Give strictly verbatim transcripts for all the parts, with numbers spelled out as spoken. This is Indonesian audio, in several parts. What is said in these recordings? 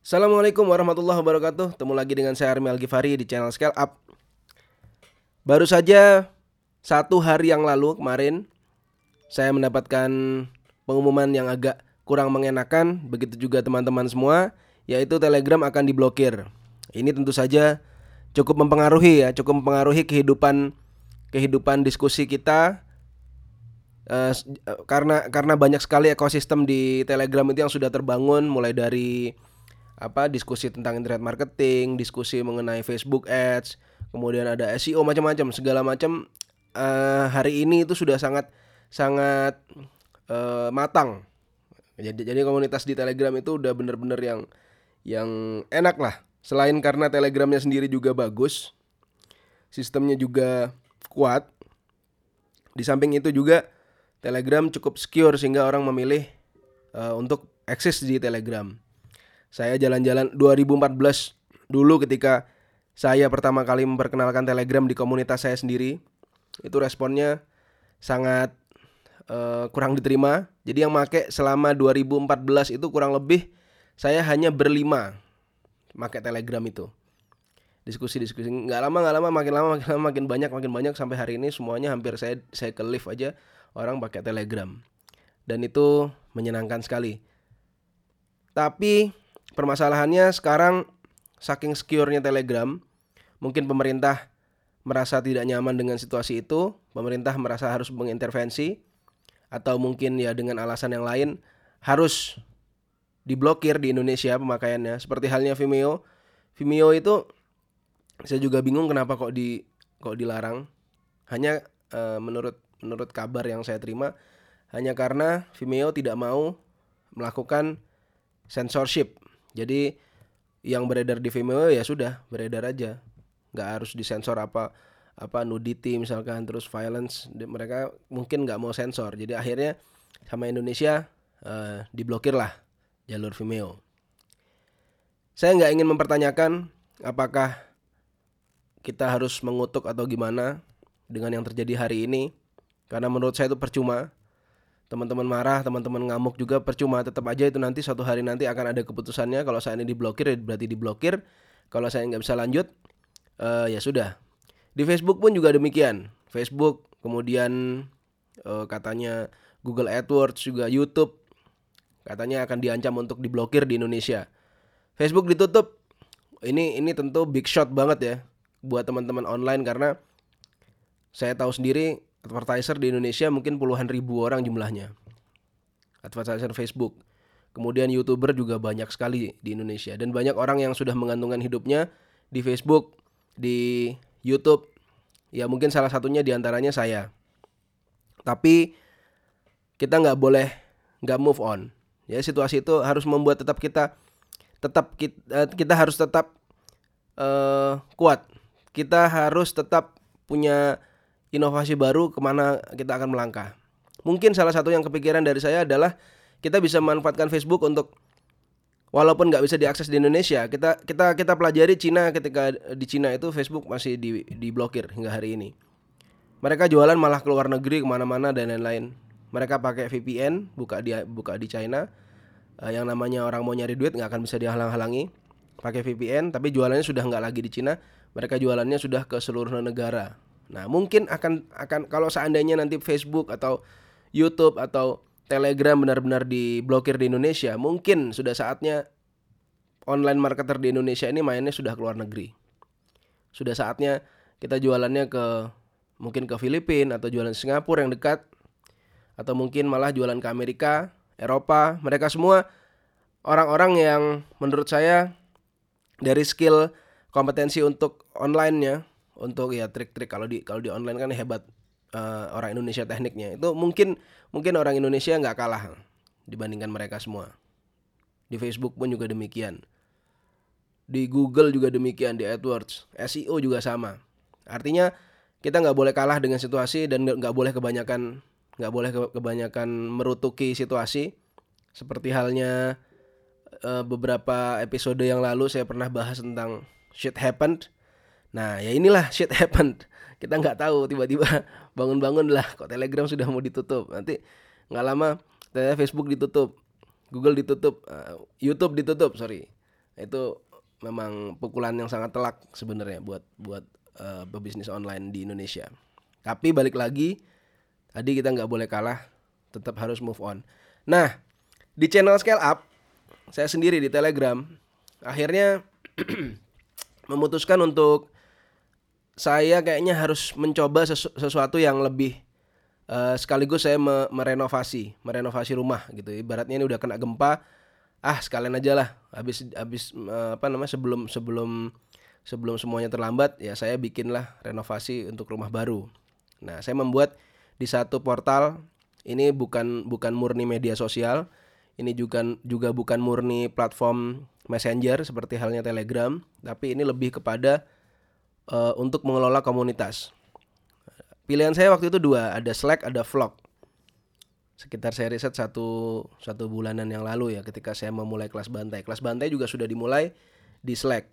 Assalamualaikum warahmatullahi wabarakatuh. Ketemu lagi dengan saya Armi Al-Ghifari di channel Scale Up. Baru saja satu hari yang lalu kemarin saya mendapatkan pengumuman yang agak kurang mengenakan. Begitu juga teman-teman semua, yaitu Telegram akan diblokir. Ini tentu saja cukup mempengaruhi ya, cukup mempengaruhi kehidupan kehidupan diskusi kita. Uh, karena karena banyak sekali ekosistem di Telegram itu yang sudah terbangun, mulai dari apa diskusi tentang internet marketing, diskusi mengenai Facebook Ads, kemudian ada S E O macam-macam, segala macam. Uh, hari ini itu sudah sangat sangat uh, matang. Jadi jadi komunitas di Telegram itu udah bener-bener yang yang enak lah. Selain karena Telegramnya sendiri juga bagus, sistemnya juga kuat. Di samping itu juga Telegram cukup secure sehingga orang memilih uh, untuk eksis di Telegram. Saya jalan-jalan dua ribu empat belas dulu ketika saya pertama kali memperkenalkan Telegram di komunitas saya sendiri. Itu responnya sangat uh, kurang diterima. Jadi yang make selama dua ribu empat belas itu kurang lebih saya hanya berlima make Telegram itu. Diskusi-diskusi nggak lama nggak lama makin lama makin lama makin banyak makin banyak sampai hari ini semuanya hampir saya saya ke live aja orang pakai Telegram. Dan itu menyenangkan sekali. Tapi permasalahannya sekarang saking secure-nya Telegram, mungkin pemerintah merasa tidak nyaman dengan situasi itu, pemerintah merasa harus mengintervensi, atau mungkin ya dengan alasan yang lain harus diblokir di Indonesia pemakaiannya. Seperti halnya Vimeo. Vimeo itu saya juga bingung kenapa kok di kok dilarang. Hanya uh, menurut menurut kabar yang saya terima, hanya karena Vimeo tidak mau melakukan censorship. Jadi yang beredar di Vimeo ya sudah beredar aja, nggak harus disensor apa apa nudity misalkan, terus violence mereka mungkin nggak mau sensor. Jadi akhirnya sama Indonesia uh, diblokir lah jalur Vimeo. Saya nggak ingin mempertanyakan apakah kita harus mengutuk atau gimana dengan yang terjadi hari ini, karena menurut saya itu percuma. Teman-teman marah, teman-teman ngamuk juga percuma. Tetap aja itu nanti suatu hari nanti akan ada keputusannya. Kalau saya ini diblokir ya berarti diblokir. Kalau saya nggak bisa lanjut uh, ya sudah. Di Facebook pun juga demikian. Facebook, kemudian uh, katanya Google AdWords, juga YouTube katanya akan diancam untuk diblokir di Indonesia. Facebook ditutup. Ini ini tentu big shot banget ya buat teman-teman online, karena saya tahu sendiri advertiser di Indonesia mungkin puluhan ribu orang jumlahnya. Advertiser Facebook. Kemudian YouTuber juga banyak sekali di Indonesia. Dan banyak orang yang sudah menggantungkan hidupnya di Facebook, di YouTube. Ya mungkin salah satunya diantaranya saya. Tapi kita gak boleh gak move on. Ya situasi itu harus membuat tetap kita tetap kita, kita harus tetap uh, kuat. Kita harus tetap punya inovasi baru kemana kita akan melangkah. Mungkin salah satu yang kepikiran dari saya adalah kita bisa memanfaatkan Facebook untuk, walaupun nggak bisa diakses di Indonesia, kita kita kita pelajari Cina. Ketika di Cina itu Facebook masih di diblokir hingga hari ini. Mereka jualan malah ke luar negeri kemana-mana dan lain-lain. Mereka pakai V P N, buka di buka di China. Uh, yang namanya orang mau nyari duit nggak akan bisa dihalang-halangi. Pakai V P N, tapi jualannya sudah nggak lagi di Cina. Mereka jualannya sudah ke seluruh negara. Nah mungkin akan akan kalau seandainya nanti Facebook atau YouTube atau Telegram benar-benar diblokir di Indonesia, mungkin sudah saatnya online marketer di Indonesia ini mainnya sudah ke luar negeri. Sudah saatnya kita jualannya ke mungkin ke Filipina atau jualan Singapura yang dekat, atau mungkin malah jualan ke Amerika, Eropa. Mereka semua orang-orang yang menurut saya dari skill kompetensi untuk online-nya, untuk ya trik-trik kalau di kalau di online kan hebat uh, orang Indonesia tekniknya. Itu mungkin mungkin orang Indonesia nggak kalah dibandingkan mereka semua. Di Facebook pun juga demikian. Di Google juga demikian, di AdWords, S E O juga sama. Artinya kita nggak boleh kalah dengan situasi dan nggak boleh kebanyakan nggak boleh kebanyakan merutuki situasi. Seperti halnya uh, beberapa episode yang lalu saya pernah bahas tentang shit happened. Nah ya inilah shit happened. Kita nggak tahu tiba-tiba bangun-bangun lah kok Telegram sudah mau ditutup. Nanti nggak lama Facebook ditutup, Google ditutup, uh, YouTube ditutup, sorry. Itu memang pukulan yang sangat telak sebenarnya buat buat uh, pebisnis online di Indonesia. Tapi balik lagi, tadi kita nggak boleh kalah, tetap harus move on. Nah, di channel Scale Up, saya sendiri di Telegram, akhirnya memutuskan untuk saya kayaknya harus mencoba sesu- sesuatu yang lebih uh, sekaligus saya me- merenovasi, merenovasi rumah gitu. Ibaratnya ini udah kena gempa, ah sekalian aja lah, habis habis uh, apa namanya sebelum sebelum sebelum semuanya terlambat ya saya bikinlah renovasi untuk rumah baru. Nah, saya membuat di satu portal, ini bukan bukan murni media sosial, ini juga juga bukan murni platform messenger seperti halnya Telegram, tapi ini lebih kepada uh, untuk mengelola komunitas. Pilihan saya waktu itu dua, ada Slack, ada Vlog. Sekitar saya riset satu satu bulanan yang lalu ya, ketika saya memulai kelas bantai. Kelas bantai juga sudah dimulai di Slack.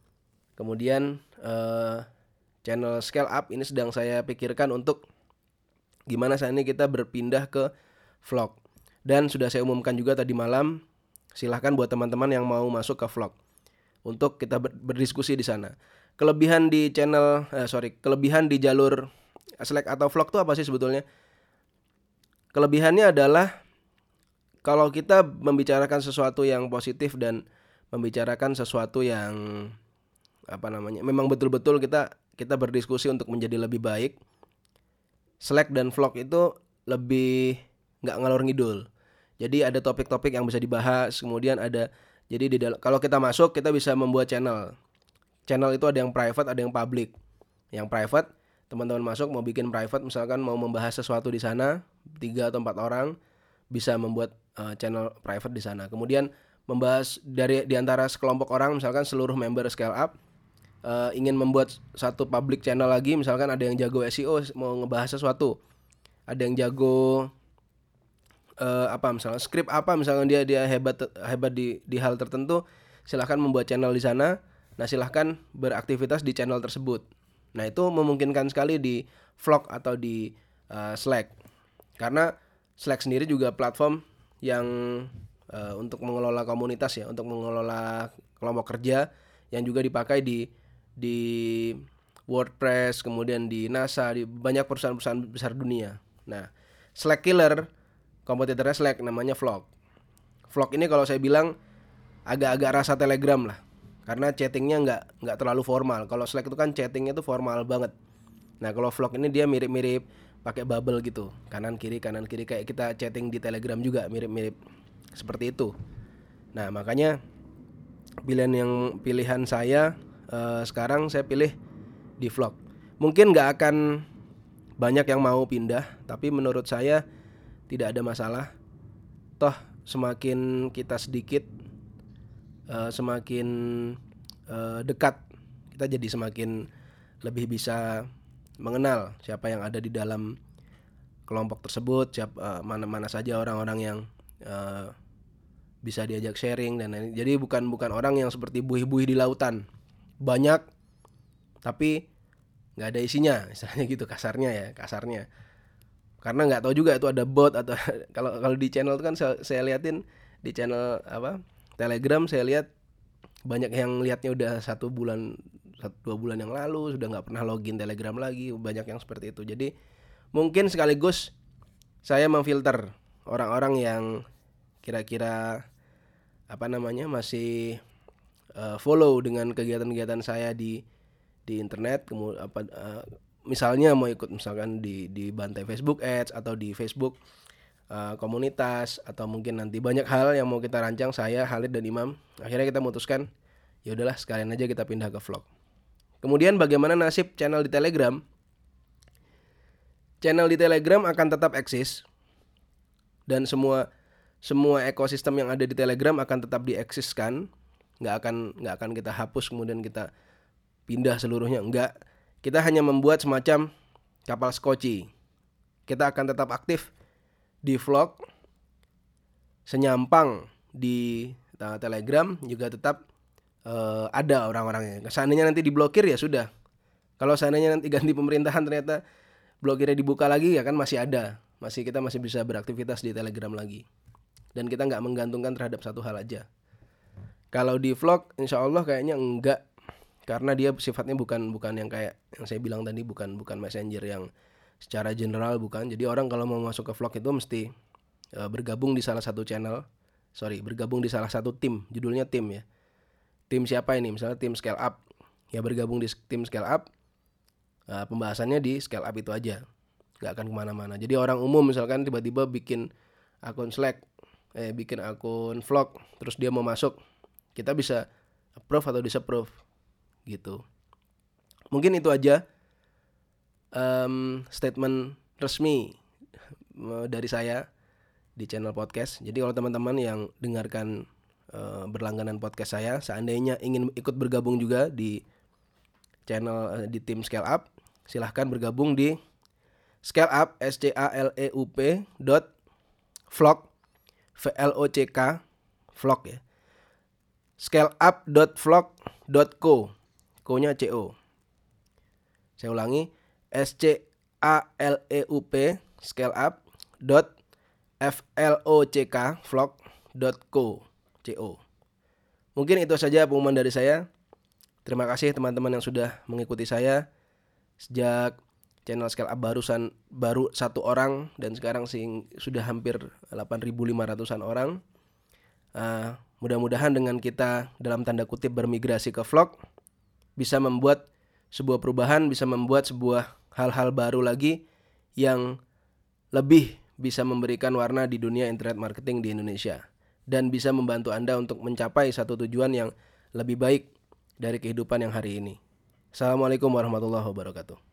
Kemudian uh, channel Scale Up ini sedang saya pikirkan untuk gimana saat ini kita berpindah ke Vlog. Dan sudah saya umumkan juga tadi malam, silahkan buat teman-teman yang mau masuk ke Vlog untuk kita ber- berdiskusi di sana. Kelebihan di channel, eh, sorry, kelebihan di jalur Slack atau Vlog itu apa sih sebetulnya? Kelebihannya adalah kalau kita membicarakan sesuatu yang positif dan membicarakan sesuatu yang apa namanya, memang betul-betul kita kita berdiskusi untuk menjadi lebih baik. Slack dan Vlog itu lebih nggak ngalor ngidul. Jadi ada topik-topik yang bisa dibahas, kemudian ada jadi di dalam, kalau kita masuk kita bisa membuat channel. Channel itu ada yang private, ada yang public. Yang private, teman-teman masuk mau bikin private, misalkan mau membahas sesuatu di sana, tiga atau empat orang bisa membuat uh, channel private di sana. Kemudian membahas dari di antara sekelompok orang, misalkan seluruh member Scale Up uh, ingin membuat satu public channel lagi, misalkan ada yang jago S E O mau ngebahas sesuatu, ada yang jago uh, apa misalnya skrip apa, misalkan dia dia hebat hebat di di hal tertentu, silahkan membuat channel di sana. Nah, silahkan beraktivitas di channel tersebut. Nah, itu memungkinkan sekali di Vlog atau di uh, Slack. Karena Slack sendiri juga platform yang uh, untuk mengelola komunitas ya, untuk mengelola kelompok kerja, yang juga dipakai di di WordPress, kemudian di NASA, di banyak perusahaan-perusahaan besar dunia. Nah, Slack killer, kompetitornya Slack namanya Vlog. Vlog ini kalau saya bilang agak-agak rasa Telegram lah. Karena chattingnya nggak nggak terlalu formal. Kalau Slack itu kan chattingnya tuh formal banget. Nah, kalau Vlog ini dia mirip-mirip pakai bubble gitu, kanan kiri kanan kiri kayak kita chatting di Telegram juga mirip-mirip seperti itu. Nah, makanya pilihan yang pilihan saya uh, sekarang saya pilih di Vlog. Mungkin nggak akan banyak yang mau pindah, tapi menurut saya tidak ada masalah. Toh semakin kita sedikit, Uh, semakin uh, dekat, kita jadi semakin lebih bisa mengenal siapa yang ada di dalam kelompok tersebut, siapa uh, mana-mana saja orang-orang yang uh, bisa diajak sharing dan lain. Jadi bukan bukan orang yang seperti buih-buih di lautan, banyak tapi nggak ada isinya, istilahnya gitu kasarnya ya, kasarnya. Karena nggak tahu juga itu ada bot atau kalau kalau di channel itu kan saya, saya liatin di channel apa Telegram, saya lihat banyak yang lihatnya udah satu bulan, satu dua bulan yang lalu sudah nggak pernah login Telegram lagi, banyak yang seperti itu. Jadi mungkin sekaligus saya memfilter orang-orang yang kira-kira apa namanya masih uh, follow dengan kegiatan-kegiatan saya di di internet, kemudian apa uh, misalnya mau ikut misalkan di di bantai Facebook Ads atau di Facebook Uh, komunitas atau mungkin nanti banyak hal yang mau kita rancang, saya, Khalid dan Imam. Akhirnya kita memutuskan ya udahlah sekalian aja kita pindah ke Vlog. Kemudian bagaimana nasib channel di Telegram? Channel di Telegram akan tetap eksis dan semua semua ekosistem yang ada di Telegram akan tetap dieksiskan, nggak akan nggak akan kita hapus kemudian kita pindah seluruhnya, enggak. Kita hanya membuat semacam kapal skoci. Kita akan tetap aktif di Vlog, senyampang di uh, Telegram juga tetap uh, ada orang-orangnya. Seandainya nanti diblokir ya sudah. Kalau seandainya nanti ganti pemerintahan ternyata blokirnya dibuka lagi ya kan masih ada. Masih kita masih bisa beraktivitas di Telegram lagi. Dan kita nggak menggantungkan terhadap satu hal aja. Kalau di vlog insya Allah kayaknya enggak, karena dia sifatnya bukan bukan yang kayak yang saya bilang tadi, bukan bukan messenger yang secara general, bukan. Jadi orang kalau mau masuk ke vlog itu mesti e, bergabung di salah satu channel, sorry bergabung di salah satu tim, judulnya tim ya. Tim siapa ini? Misalnya tim Scale Up, ya bergabung di tim Scale Up, e, pembahasannya di Scale Up itu aja, nggak akan kemana-mana. Jadi orang umum misalkan tiba-tiba bikin akun Slack, eh bikin akun vlog, terus dia mau masuk, kita bisa approve atau disapprove gitu. Mungkin itu aja um, statement resmi dari saya di channel podcast. Jadi kalau teman-teman yang dengarkan uh, berlangganan podcast saya, seandainya ingin ikut bergabung juga di channel uh, di tim Scale Up, silahkan bergabung di Scale Up, S C A L E U P dot vlog, V L O C K, vlog ya. scaleup dot vlog dot co, co-nya C O. Saya ulangi, S C A L E U P scaleup dot F L O C K vlog dot co, C O. Mungkin itu saja pengumuman dari saya. Terima kasih teman-teman yang sudah mengikuti saya sejak channel Scale Up barusan baru satu orang dan sekarang sih sudah hampir delapan ribu lima ratusan orang. Uh, mudah-mudahan dengan kita dalam tanda kutip bermigrasi ke vlog bisa membuat sebuah perubahan, bisa membuat sebuah hal-hal baru lagi yang lebih bisa memberikan warna di dunia internet marketing di Indonesia dan bisa membantu Anda untuk mencapai satu tujuan yang lebih baik dari kehidupan yang hari ini. Assalamualaikum warahmatullahi wabarakatuh.